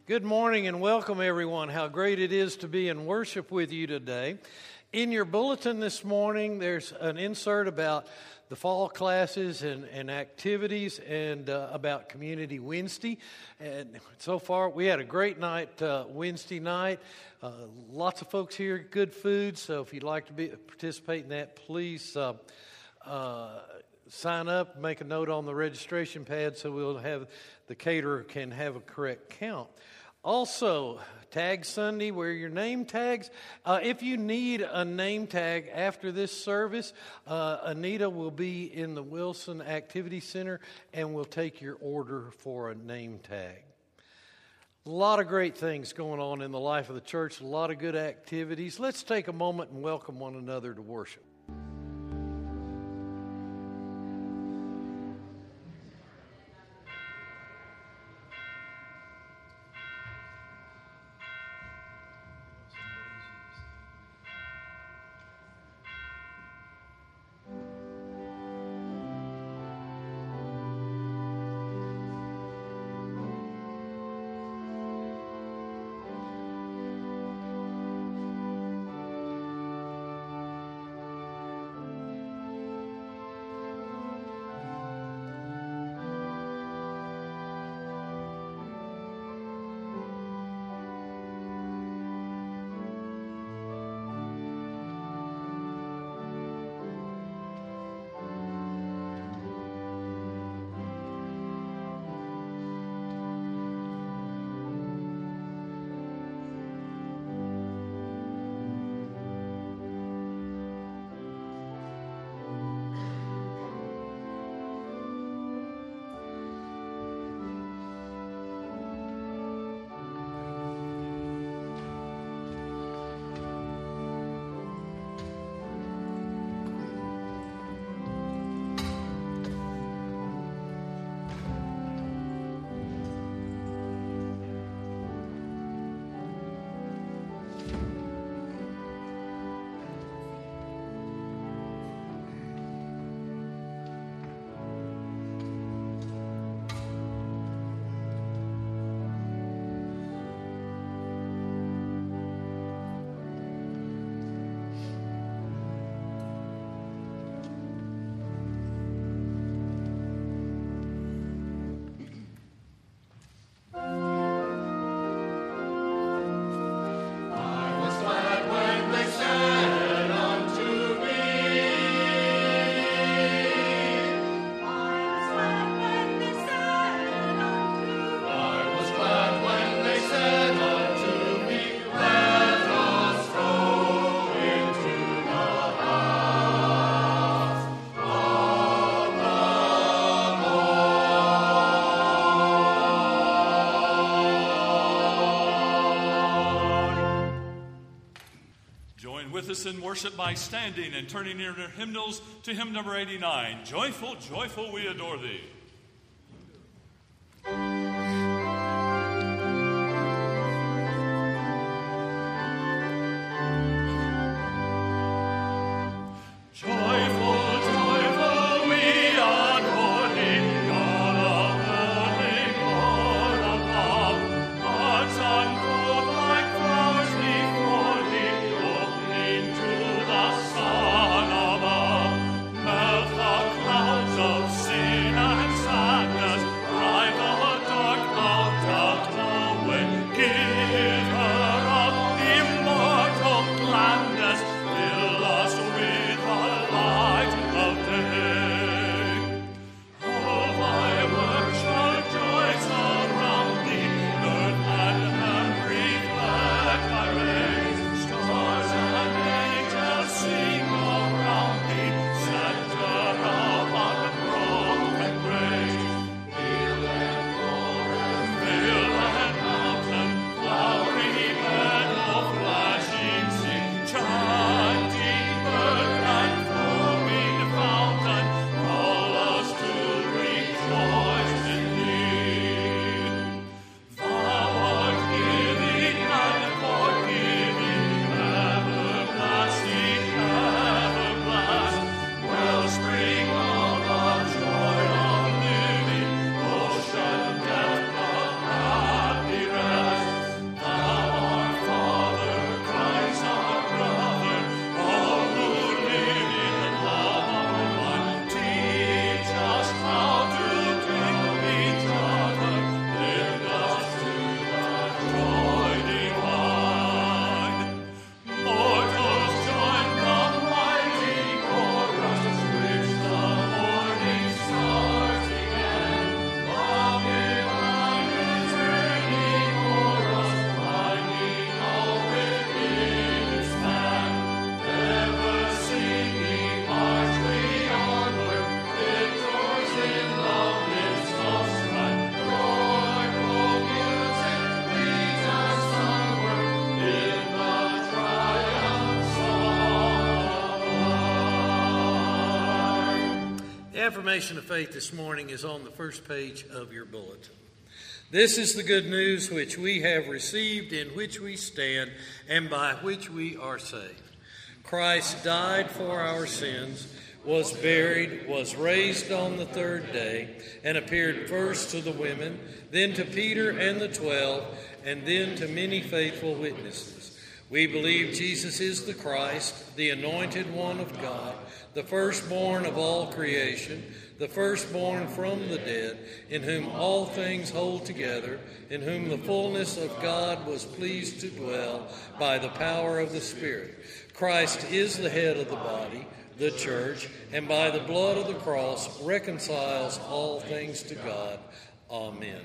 Good morning and welcome, everyone. How great it is to be in worship with you today. In your bulletin this morning, there's an insert about the fall classes and activities and about Community Wednesday. And so far, we had a great night Wednesday night. Lots of folks here, good food. So if you'd like to participate in that, please sign up, make a note on the registration pad so we'll have the caterer can have a correct count. Also, Tag Sunday, wear your name tags. If you need a name tag after this service, Anita will be in the Wilson Activity Center and will take your order for a name tag. A lot of great things going on in the life of the church, a lot of good activities. Let's take a moment and welcome one another to worship. In worship by standing and turning in their hymnals to hymn number 89, Joyful, Joyful, We Adore Thee. Clouds of sin and affirmation of faith this morning is on the first page of your bulletin. This is the good news which we have received, in which we stand, and by which we are saved. Christ died for our sins, was buried, was raised on the third day, and appeared first to the women, then to Peter and the 12, and then to many faithful witnesses. We believe Jesus is the Christ, the anointed one of God, the firstborn of all creation, the firstborn from the dead, in whom all things hold together, in whom the fullness of God was pleased to dwell by the power of the Spirit. Christ is the head of the body, the church, and by the blood of the cross reconciles all things to God. Amen.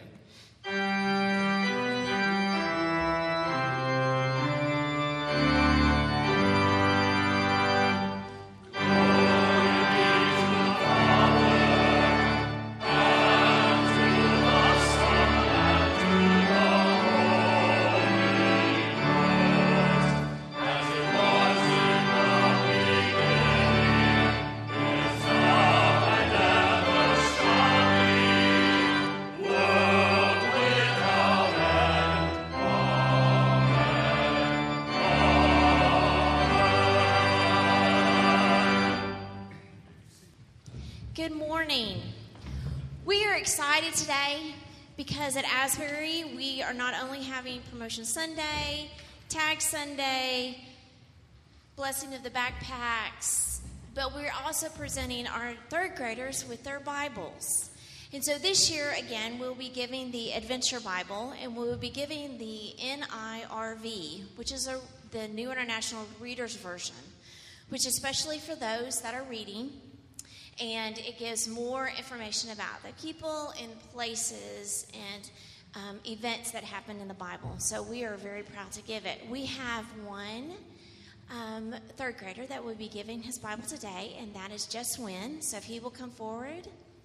Good morning. We are excited today because at Asbury we are not only having Promotion Sunday, Tag Sunday, Blessing of the Backpacks, but we're also presenting our third graders with their Bibles. And so this year, again, we'll be giving the Adventure Bible, and we'll be giving the NIRV, which is the New International Reader's Version, which is especially for those that are reading. And it gives more information about the people and places and events that happened in the Bible. So we are very proud to give it. We have one third grader that will be giving his Bible today, and that is Jess Wynn. So if he will come forward.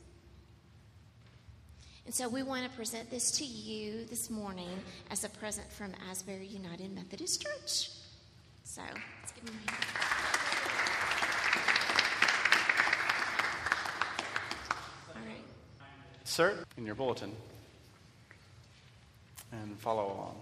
And so we want to present this to you this morning as a present from Asbury United Methodist Church. So let's give him a hand. Insert in your bulletin and follow along.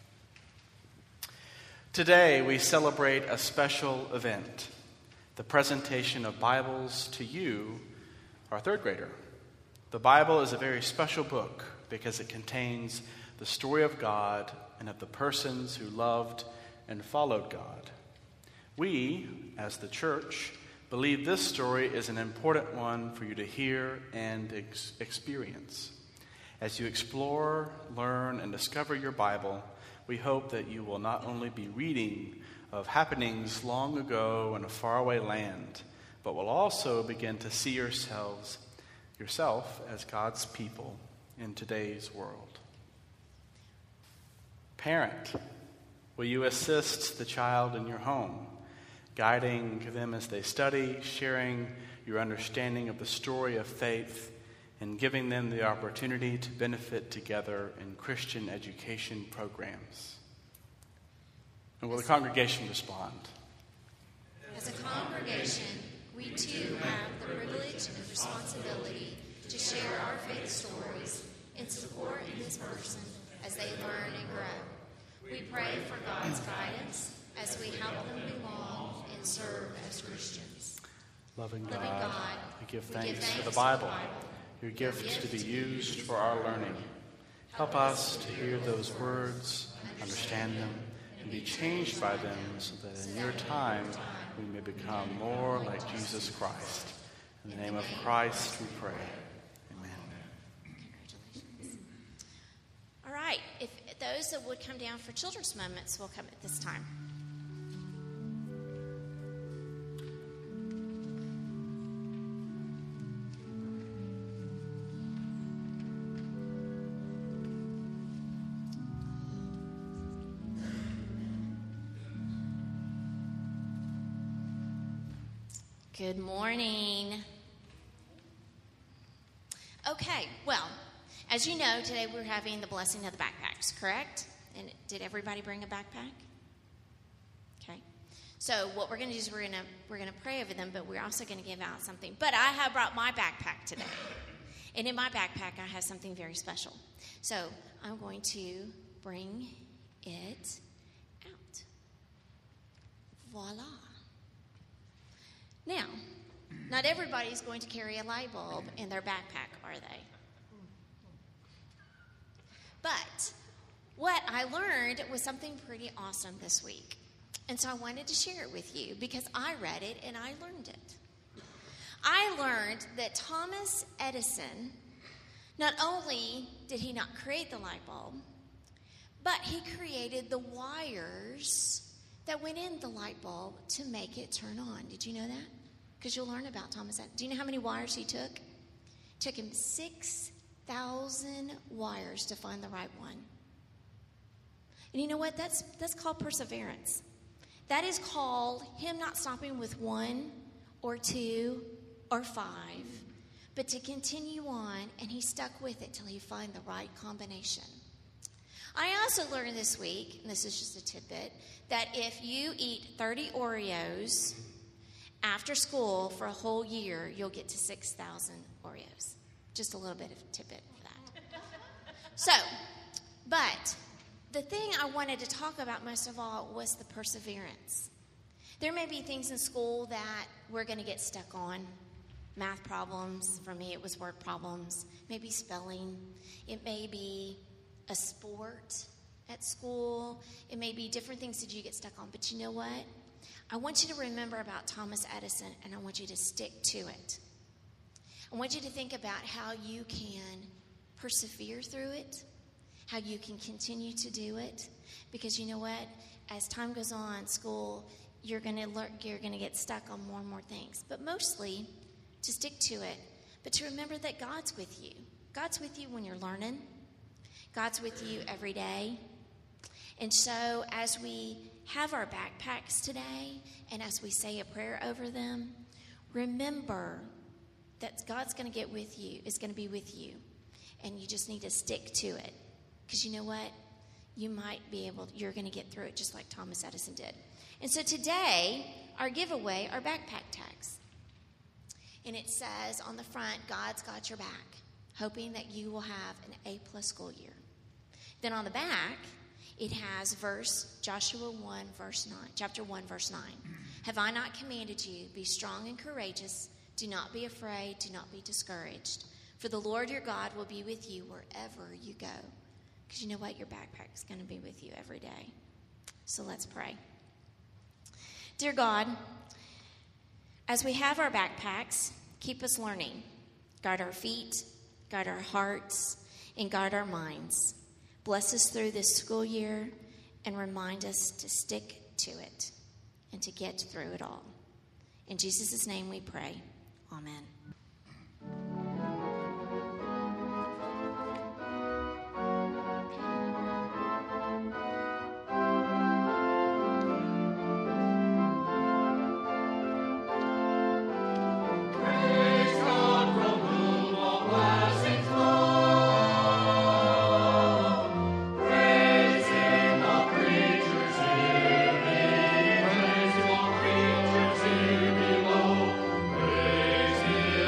Today we celebrate a special event, the presentation of Bibles to you, our third grader. The Bible is a very special book because it contains the story of God and of the persons who loved and followed God. We, as the church, believe this story is an important one for you to hear and experience. As you explore, learn, and discover your Bible, we hope that you will not only be reading of happenings long ago in a faraway land, but will also begin to see yourself as God's people in today's world. Parent, will you assist the child in your home, guiding them as they study, sharing your understanding of the story of faith, and giving them the opportunity to benefit together in Christian education programs? And will the congregation respond? As a congregation, we too have the privilege and responsibility to share our faith stories and support this person as they learn and grow. We pray for God's guidance as we help them belong and serve as Christians. Loving God, we give thanks for the Bible, your gift to be used for our learning. Help us to hear those words, understand them, and be changed by them so that in your time we may become more like Jesus Christ. In the name of Christ we pray. Amen. Congratulations. All right, if those that would come down for children's moments will come at this time. Good morning. Okay, well, as you know, today we're having the blessing of the backpacks, correct? And did everybody bring a backpack? Okay. So what we're going to do is we're going to pray over them, but we're also going to give out something. But I have brought my backpack today. And in my backpack, I have something very special. So I'm going to bring it out. Voila. Now, not everybody's going to carry a light bulb in their backpack, are they? But what I learned was something pretty awesome this week. And so I wanted to share it with you because I read it and I learned it. I learned that Thomas Edison, not only did he not create the light bulb, but he created the wires that went in the light bulb to make it turn on. Did you know that? Because you'll learn about Thomas Edison. Do you know how many wires he took? It took him 6,000 wires to find the right one. And you know what? That's called perseverance. That is called him not stopping with 1 or 2 or 5, but to continue on, and he stuck with it till he found the right combination. I also learned this week, and this is just a tidbit, that if you eat 30 Oreos after school for a whole year, you'll get to 6,000 Oreos. Just a little bit of a tidbit for that. So, but the thing I wanted to talk about most of all was the perseverance. There may be things in school that we're going to get stuck on. Math problems. For me, it was word problems. Maybe spelling. It may be a sport at school. It may be different things that you get stuck on. But you know what? I want you to remember about Thomas Edison, and I want you to stick to it. I want you to think about how you can persevere through it, how you can continue to do it. Because you know what? As time goes on, school, you're going to get stuck on more and more things. But mostly, to stick to it, but to remember that God's with you. God's with you when you're learning. God's with you every day. And so as we have our backpacks today, and as we say a prayer over them, remember that God's going to get with you, is going to be with you. And you just need to stick to it. Because you know what? You're going to get through it just like Thomas Edison did. And so today, our giveaway are backpack tags. And it says on the front, God's got your back, hoping that you will have an A+ school year. Then on the back, it has Joshua 1, verse 9, chapter 1, verse 9. Have I not commanded you, be strong and courageous, do not be afraid, do not be discouraged. For the Lord your God will be with you wherever you go. Because you know what? Your backpack is going to be with you every day. So let's pray. Dear God, as we have our backpacks, keep us learning. Guard our feet, guard our hearts, and guard our minds. Bless us through this school year and remind us to stick to it and to get through it all. In Jesus' name we pray. Amen. Praise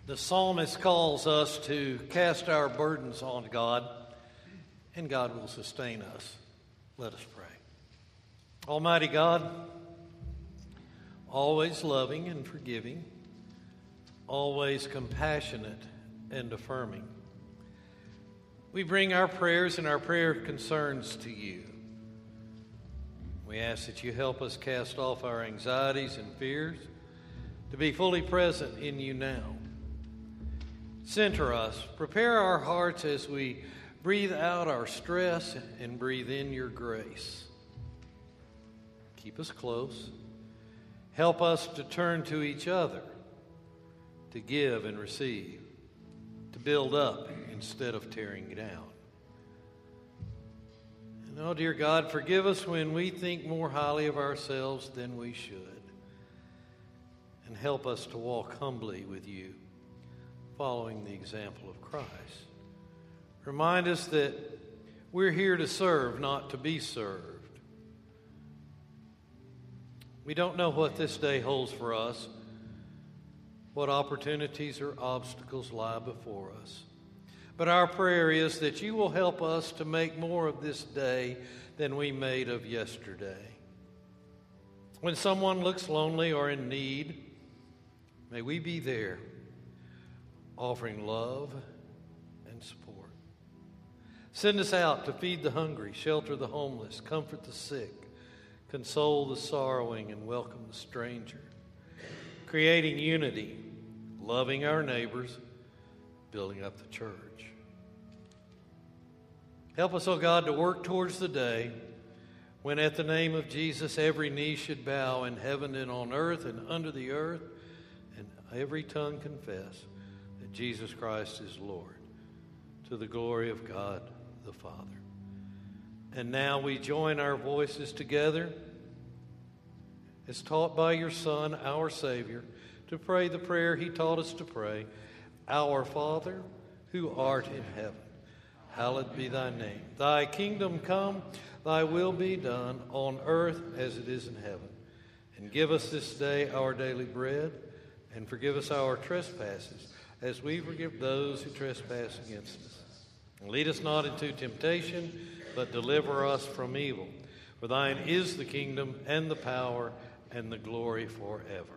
The psalmist calls us to cast our burdens on God, and God will sustain us. Let us pray. Almighty God, always loving and forgiving, always compassionate and affirming, we bring our prayers and our prayer concerns to you. We ask that you help us cast off our anxieties and fears to be fully present in you now. Center us, prepare our hearts as we breathe out our stress and breathe in your grace. Keep us close. Help us to turn to each other, to give and receive, to build up instead of tearing down. And oh, dear God, forgive us when we think more highly of ourselves than we should. And help us to walk humbly with you, following the example of Christ. Remind us that we're here to serve, not to be served. We don't know what this day holds for us, what opportunities or obstacles lie before us. But our prayer is that you will help us to make more of this day than we made of yesterday. When someone looks lonely or in need, may we be there, offering love and support. Send us out to feed the hungry, shelter the homeless, comfort the sick, console the sorrowing, and welcome the stranger. Creating unity, loving our neighbors, building up the church. Help us, O God, to work towards the day when at the name of Jesus every knee should bow in heaven and on earth and under the earth, and every tongue confess that Jesus Christ is Lord, to the glory of God the Father. And now we join our voices together, as taught by your Son, our Savior, to pray the prayer he taught us to pray. Our Father, who art in heaven, hallowed be thy name. Thy kingdom come, thy will be done on earth as it is in heaven. And give us this day our daily bread, and forgive us our trespasses, as we forgive those who trespass against us. And lead us not into temptation, but deliver us from evil. For thine is the kingdom and the power and the glory forever.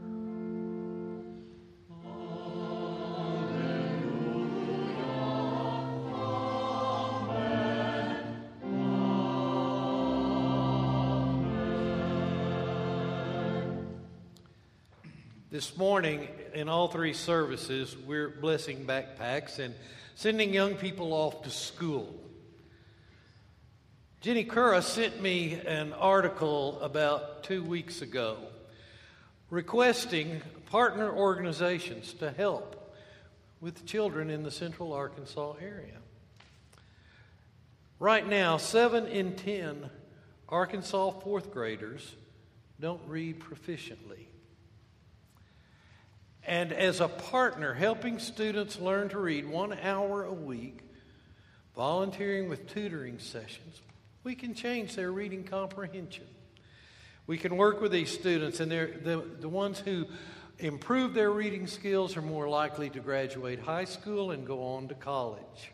This morning, in all three services, we're blessing backpacks and sending young people off to school. Jenny Curra sent me an article about 2 weeks ago requesting partner organizations to help with children in the Central Arkansas area. Right now, 7 in 10 Arkansas fourth graders don't read proficiently. And as a partner helping students learn to read 1 hour a week, volunteering with tutoring sessions, we can change their reading comprehension. We can work with these students, and the ones who improve their reading skills are more likely to graduate high school and go on to college.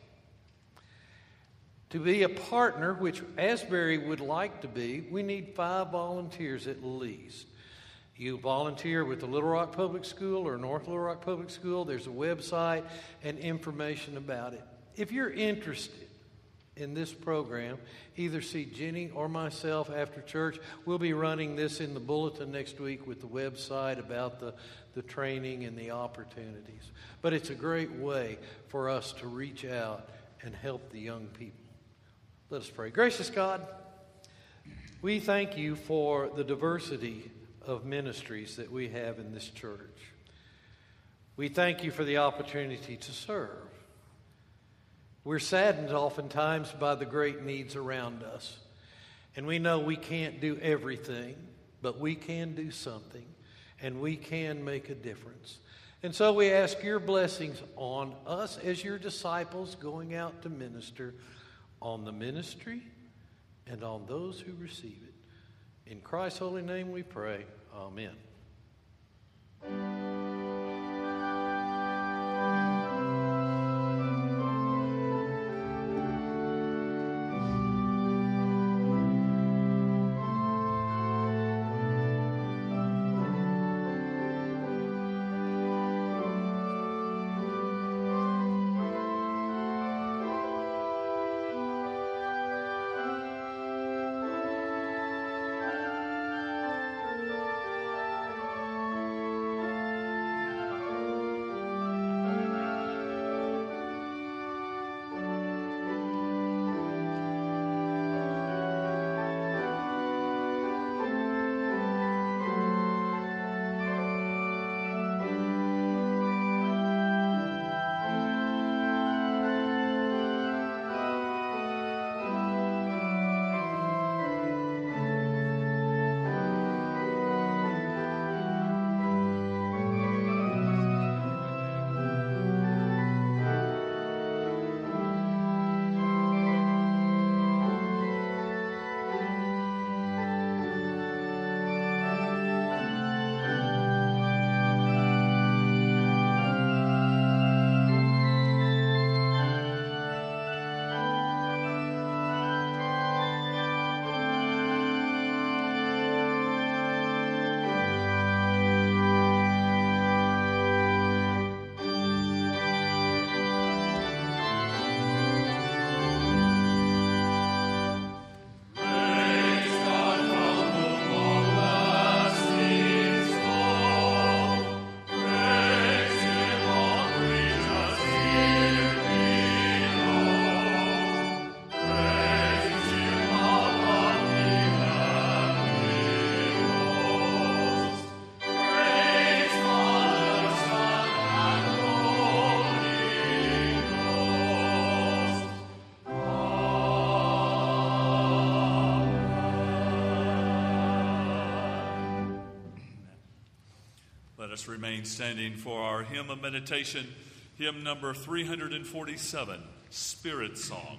To be a partner, which Asbury would like to be, we need 5 volunteers at least. You volunteer with the Little Rock Public School or North Little Rock Public School. There's a website and information about it. If you're interested in this program, either see Jenny or myself after church. We'll be running this in the bulletin next week with the website about the training and the opportunities. But it's a great way for us to reach out and help the young people. Let us pray. Gracious God, we thank you for the diversity of ministries that we have in this church. We thank you for the opportunity to serve. We're saddened oftentimes by the great needs around us. And we know we can't do everything, but we can do something, and we can make a difference. And so we ask your blessings on us as your disciples going out to minister, on the ministry and on those who receive it. In Christ's holy name we pray. Amen. us remain standing for our hymn of meditation, hymn number 347, Spirit Song.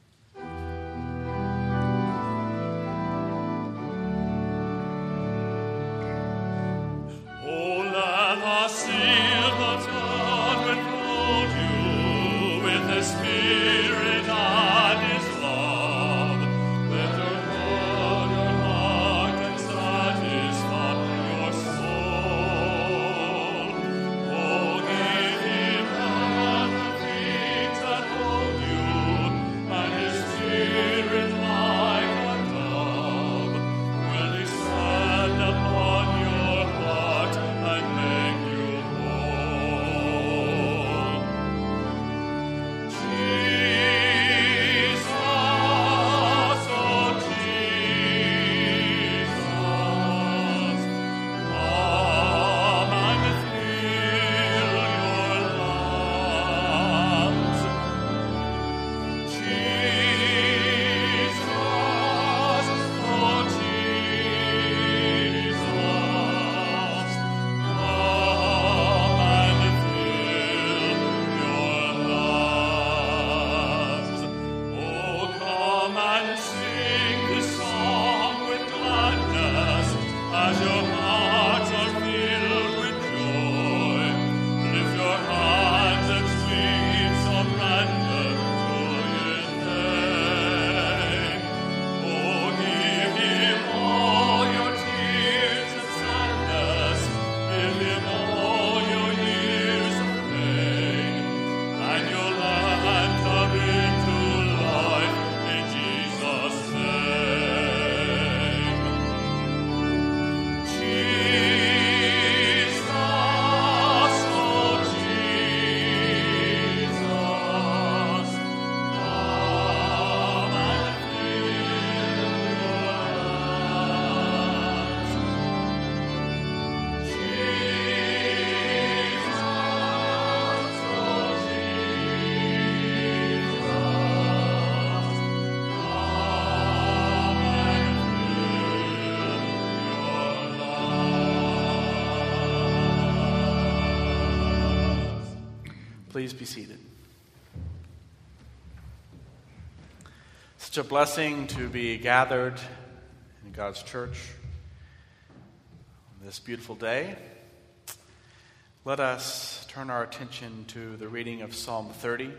Oh, let us seal the town enfold you with His Spirit and His love. Let her hold your heart and satisfy your soul. Oh, give Him hand and feet that hold you, and His Spirit like a dove will descend upon your heart and make you whole. Jesus, oh Jesus, come and fill your lungs. Jesus, oh Jesus, come and fill your lungs. Oh, come and sing this song with gladness as your hearts are filled with joy. Lift your hands and sweet surrender to His name. Oh, give Him all your tears and sadness. Give Him all your years of pain. And you'll enter into life in Jesus' name. Jesus, oh Jesus, come and fill your lungs. Jesus, oh Jesus, come and fill your lungs. Please be seated. Such a blessing to be gathered in God's church on this beautiful day. Let us turn our attention to the reading of Psalm 30.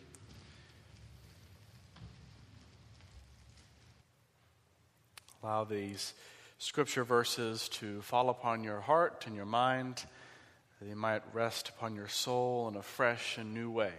Allow these scripture verses to fall upon your heart and your mind, that they might rest upon your soul in a fresh and new way.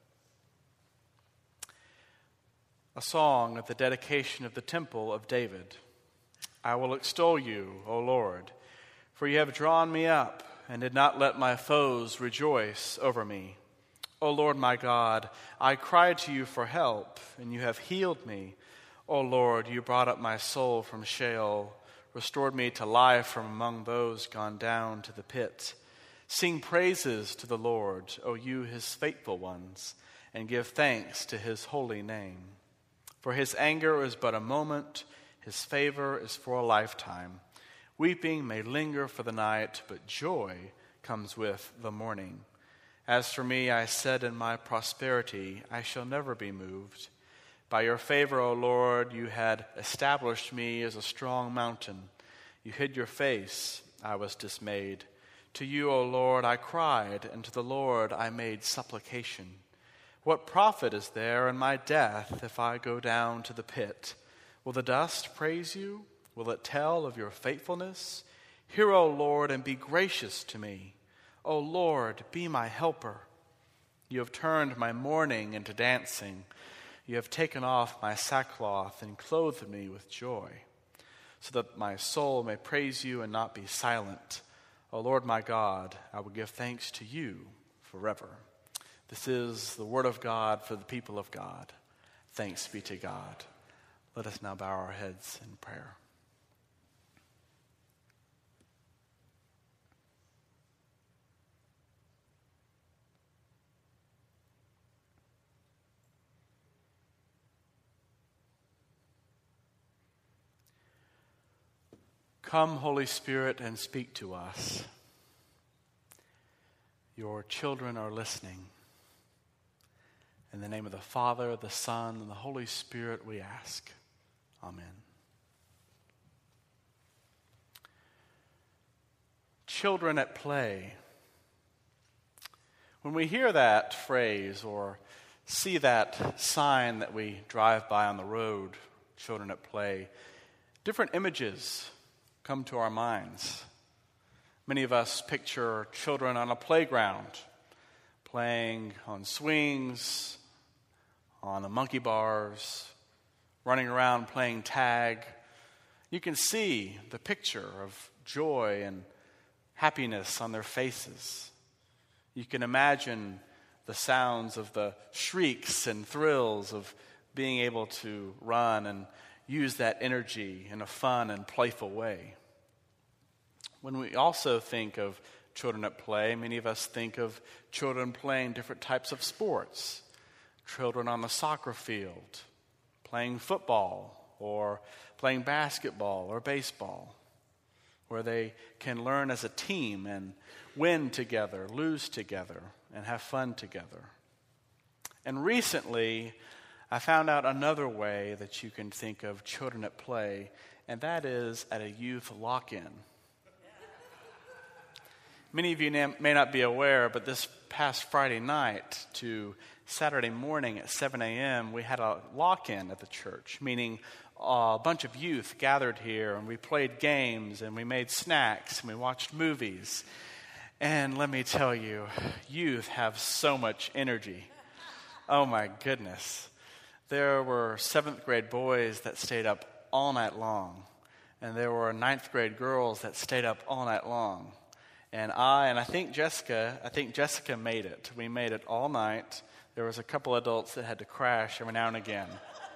A song at the dedication of the temple of David. I will extol you, O Lord, for you have drawn me up and did not let my foes rejoice over me. O Lord my God, I cried to you for help, and you have healed me. O Lord, you brought up my soul from Sheol, restored me to life from among those gone down to the pit. Sing praises to the Lord, O you his faithful ones, and give thanks to his holy name. For his anger is but a moment, his favor is for a lifetime. Weeping may linger for the night, but joy comes with the morning. As for me, I said in my prosperity, I shall never be moved. By your favor, O Lord, you had established me as a strong mountain. You hid your face, I was dismayed. To you, O Lord, I cried, and to the Lord I made supplication. What profit is there in my death if I go down to the pit? Will the dust praise you? Will it tell of your faithfulness? Hear, O Lord, and be gracious to me. O Lord, be my helper. You have turned my mourning into dancing. You have taken off my sackcloth and clothed me with joy, so that my soul may praise you and not be silent. O Lord my God, I will give thanks to you forever. This is the word of God for the people of God. Thanks be to God. Let us now bow our heads in prayer. Come, Holy Spirit, and speak to us. Your children are listening. In the name of the Father, the Son, and the Holy Spirit, we ask. Amen. Children at play. When we hear that phrase or see that sign that we drive by on the road, children at play, different images come to our minds. Many of us picture children on a playground, playing on swings, on the monkey bars, running around playing tag. You can see the picture of joy and happiness on their faces. You can imagine the sounds of the shrieks and thrills of being able to run and use that energy in a fun and playful way. When we also think of children at play, many of us think of children playing different types of sports. Children on the soccer field, playing football or playing basketball or baseball, where they can learn as a team and win together, lose together, and have fun together. And recently, I found out another way that you can think of children at play, and that is at a youth lock-in. Many of you may not be aware, but this past Friday night to Saturday morning at 7 a.m., we had a lock-in at the church, meaning a bunch of youth gathered here, and we played games, and we made snacks, and we watched movies. And let me tell you, youth have so much energy. Oh my goodness. There were 7th grade boys that stayed up all night long, and there were 9th grade girls that stayed up all night long. And I think Jessica made it. We made it all night. There was a couple adults that had to crash every now and again.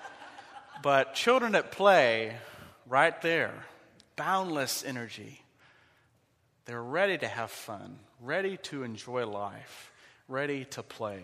But children at play, right there, boundless energy. They're ready to have fun, ready to enjoy life, ready to play.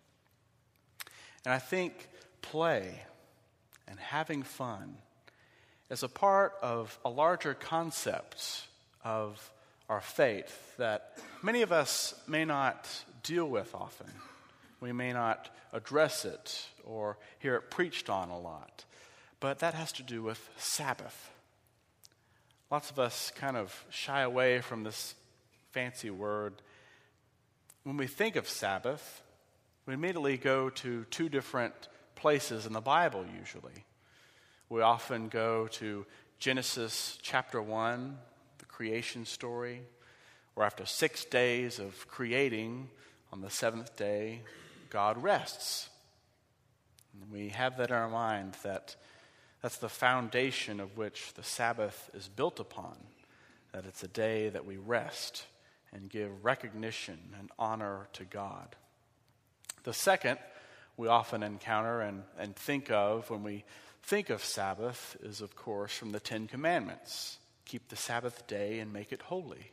And I think play and having fun is a part of a larger concept of our faith that many of us may not deal with often. We may not address it or hear it preached on a lot. But that has to do with Sabbath. Lots of us kind of shy away from this fancy word. When we think of Sabbath, we immediately go to two different places in the Bible usually. We often go to Genesis chapter 1, the creation story, where after 6 days of creating, on the 7th day, God rests. And we have that in our mind that that's the foundation of which the Sabbath is built upon, that it's a day that we rest and give recognition and honor to God. The second we often encounter and think of when we think of Sabbath is, of course, from the 10 Commandments. Keep the Sabbath day and make it holy.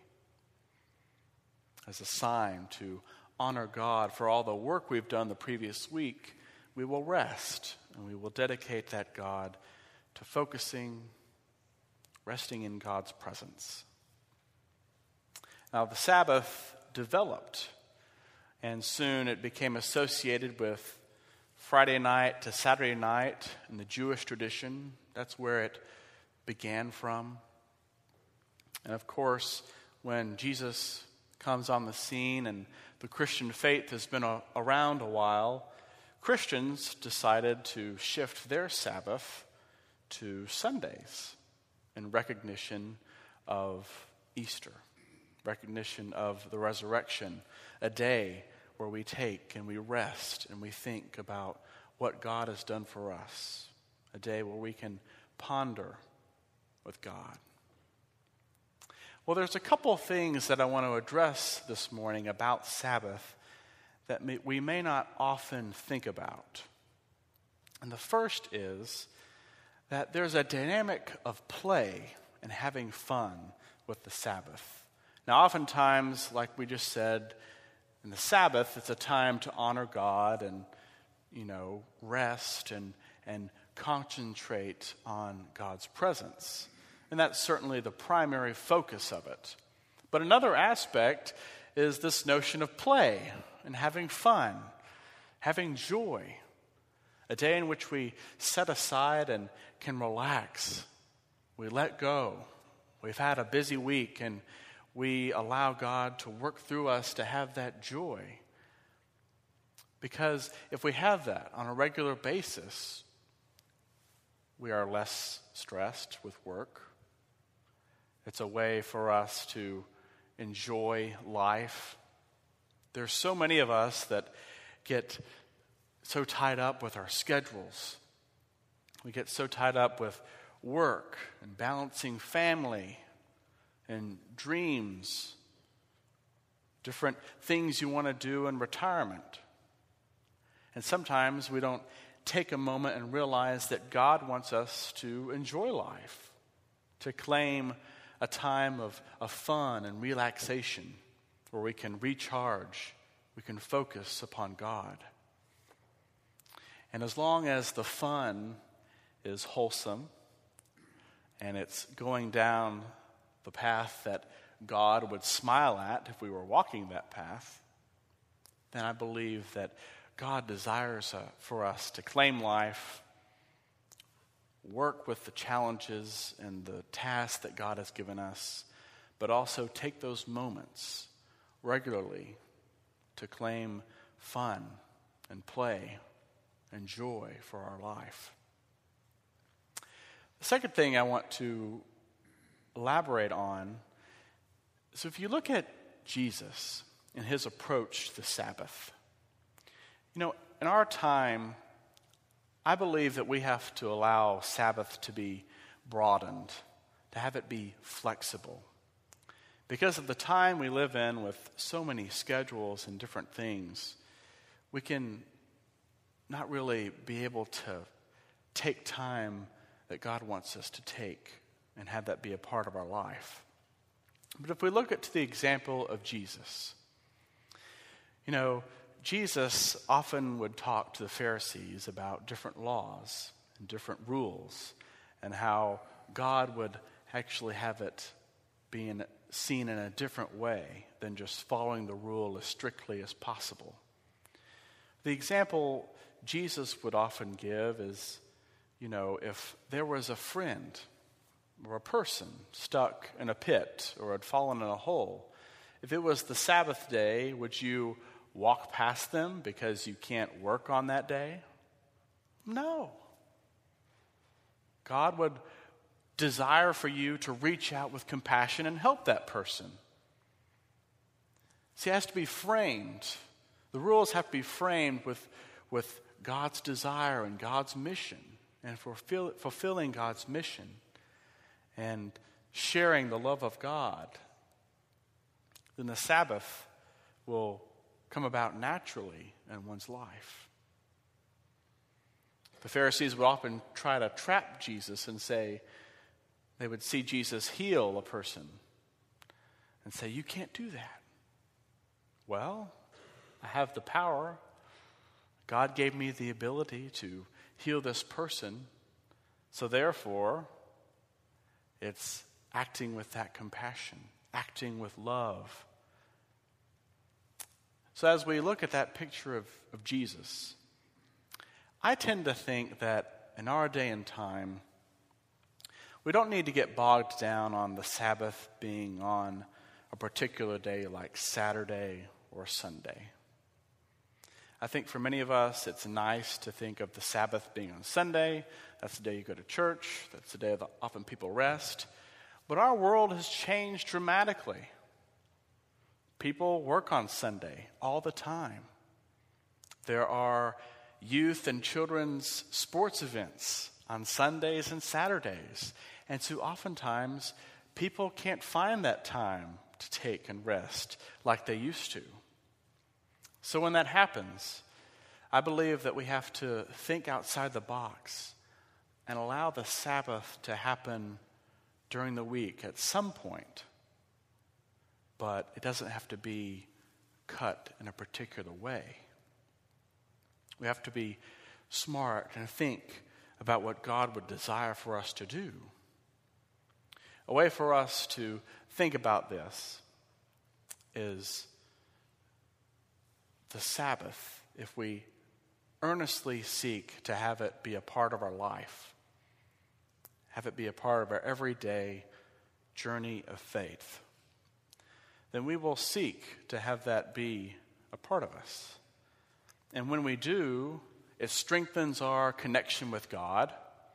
As a sign to honor God for all the work we've done the previous week, we will rest and we will dedicate that God to resting in God's presence. Now, the Sabbath developed, and soon it became associated with Friday night to Saturday night in the Jewish tradition. That's where it began from. And of course, when Jesus comes on the scene and the Christian faith has been around a while, Christians decided to shift their Sabbath to Sundays in recognition of Easter, recognition of the resurrection, a day where we take and we rest and we think about what God has done for us, a day where we can ponder with God. Well, there's a couple of things that I want to address this morning about Sabbath that we may not often think about. And the first is that there's a dynamic of play and having fun with the Sabbath. Now, oftentimes, like we just said, in the Sabbath, it's a time to honor God and, rest and concentrate on God's presence. And that's certainly the primary focus of it. But another aspect is this notion of play and having fun, having joy. A day in which we set aside and can relax. We let go. We've had a busy week and we allow God to work through us to have that joy. Because if we have that on a regular basis, we are less stressed with work. It's a way for us to enjoy life. There's so many of us that get so tied up with our schedules. We get so tied up with work and balancing family and dreams, different things you want to do in retirement. And sometimes we don't take a moment and realize that God wants us to enjoy life, to claim a time of fun and relaxation where we can recharge, we can focus upon God. And as long as the fun is wholesome and it's going down the path that God would smile at if we were walking that path, then I believe that God desires for us to claim life, work with the challenges and the tasks that God has given us, but also take those moments regularly to claim fun and play and joy for our life. The second thing I want to elaborate on is if you look at Jesus and his approach to the Sabbath. You know, in our time, I believe that we have to allow Sabbath to be broadened, to have it be flexible. Because of the time we live in with so many schedules and different things, we can not really be able to take time that God wants us to take and have that be a part of our life. But if we look at the example of Jesus, you know, Jesus often would talk to the Pharisees about different laws and different rules and how God would actually have it being seen in a different way than just following the rule as strictly as possible. The example Jesus would often give is, you know, if there was a friend or a person stuck in a pit or had fallen in a hole, if it was the Sabbath day, would you walk past them because you can't work on that day? No. God would desire for you to reach out with compassion and help that person. See, it has to be framed. The rules have to be framed with God's desire and God's mission, and for fulfilling God's mission and sharing the love of God. Then the Sabbath will come about naturally in one's life. The Pharisees would often try to trap Jesus and say, they would see Jesus heal a person and say, you can't do that. Well, I have the power. God gave me the ability to heal this person, so therefore, it's acting with that compassion, acting with love. So as we look at that picture of Jesus, I tend to think that in our day and time, we don't need to get bogged down on the Sabbath being on a particular day like Saturday or Sunday. I think for many of us, it's nice to think of the Sabbath being on Sunday. That's the day you go to church. That's the day that often people rest. But our world has changed dramatically. People work on Sunday all the time. There are youth and children's sports events on Sundays and Saturdays. And so oftentimes, people can't find that time to take and rest like they used to. So when that happens, I believe that we have to think outside the box and allow the Sabbath to happen during the week at some point. But it doesn't have to be cut in a particular way. We have to be smart and think about what God would desire for us to do. A way for us to think about this is the Sabbath if we earnestly seek to have it be a part of our life, have it be a part of our everyday journey of faith, then we will seek to have that be a part of us. And when we do, it strengthens our connection with God.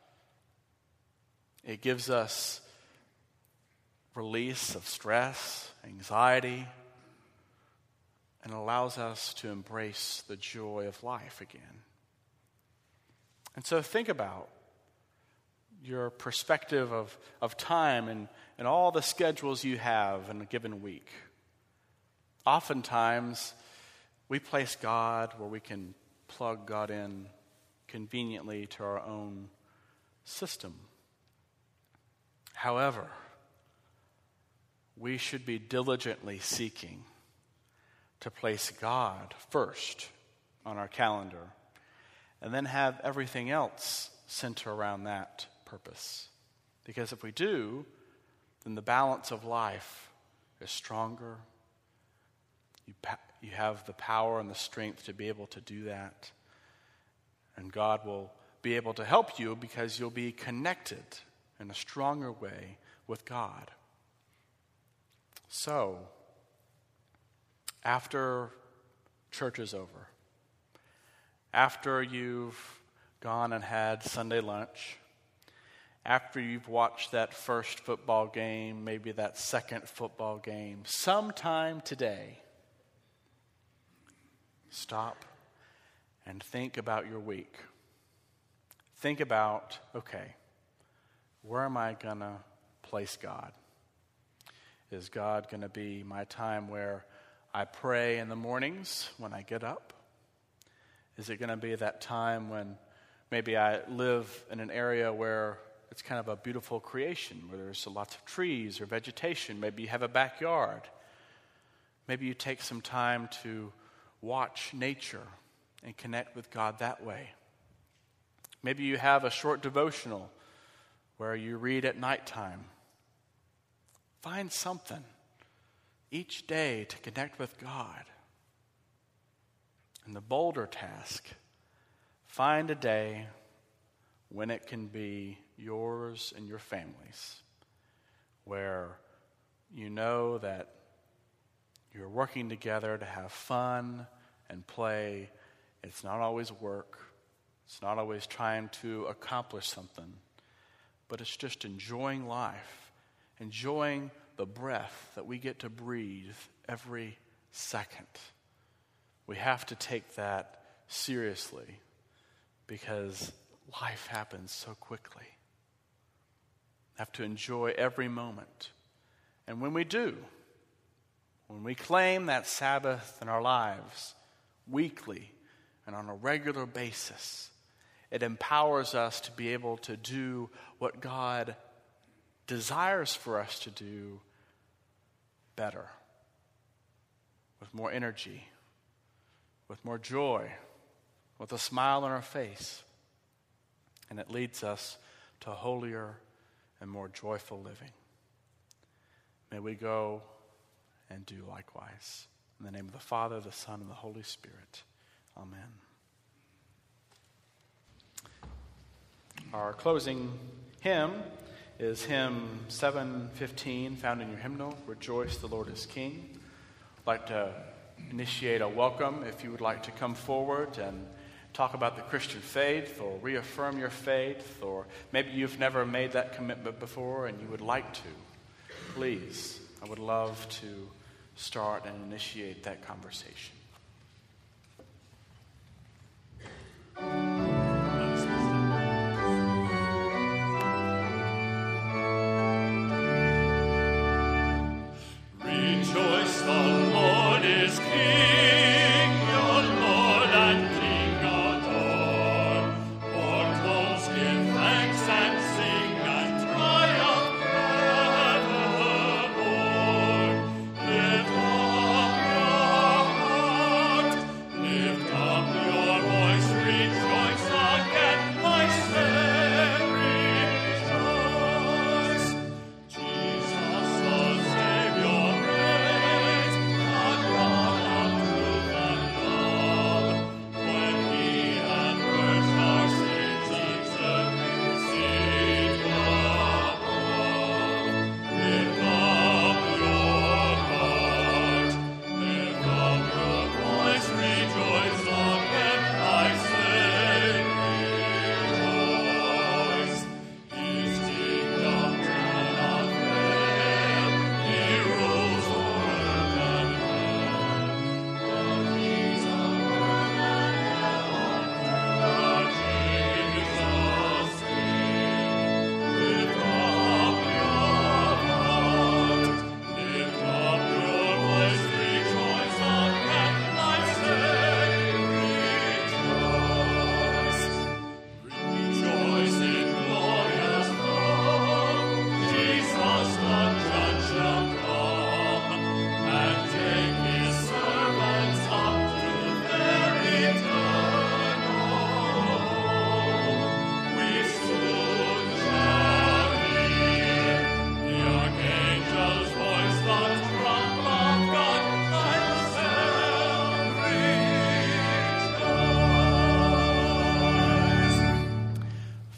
It gives us release of stress, anxiety, and allows us to embrace the joy of life again. And so think about your perspective of time and all the schedules you have in a given week. Oftentimes, we place God where we can plug God in conveniently to our own system. However, we should be diligently seeking to place God first on our calendar and then have everything else center around that purpose. Because if we do, then the balance of life is stronger. You have the power and the strength to be able to do that. And God will be able to help you because you'll be connected in a stronger way with God. So, after church is over, after you've gone and had Sunday lunch, after you've watched that first football game, maybe that second football game, sometime today, stop and think about your week. Think about, okay, where am I going to place God? Is God going to be my time where I pray in the mornings when I get up? Is it going to be that time when maybe I live in an area where it's kind of a beautiful creation, where there's lots of trees or vegetation? Maybe you have a backyard. Maybe you take some time to watch nature and connect with God that way. Maybe you have a short devotional where you read at nighttime. Find something each day to connect with God. And the bolder task, find a day when it can be yours and your family's, where you know that you're working together to have fun and play. It's not always work. It's not always trying to accomplish something, but it's just enjoying life, enjoying the breath that we get to breathe every second. We have to take that seriously because life happens so quickly. Have to enjoy every moment. And when we do, when we claim that Sabbath in our lives weekly and on a regular basis, it empowers us to be able to do what God desires for us to do better, with more energy, with more joy, with a smile on our face. And it leads us to holier and more joyful living. May we go and do likewise. In the name of the Father, the Son, and the Holy Spirit. Amen. Our closing hymn is hymn 715, found in your hymnal, Rejoice, the Lord is King. I'd like to initiate a welcome if you would like to come forward and talk about the Christian faith or reaffirm your faith, or maybe you've never made that commitment before and you would like to. Please, I would love to start and initiate that conversation. Rejoice, the Lord is King, your Lord and King adore. Mortals give thanks and sing and triumph evermore. Lift up your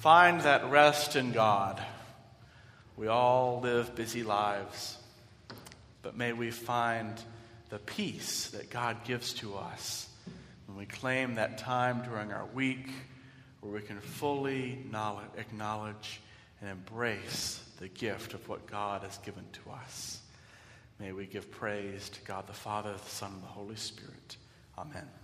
find that rest in God. We all live busy lives, but may we find the peace that God gives to us when we claim that time during our week where we can fully acknowledge and embrace the gift of what God has given to us. May we give praise to God the Father, the Son, and the Holy Spirit. Amen.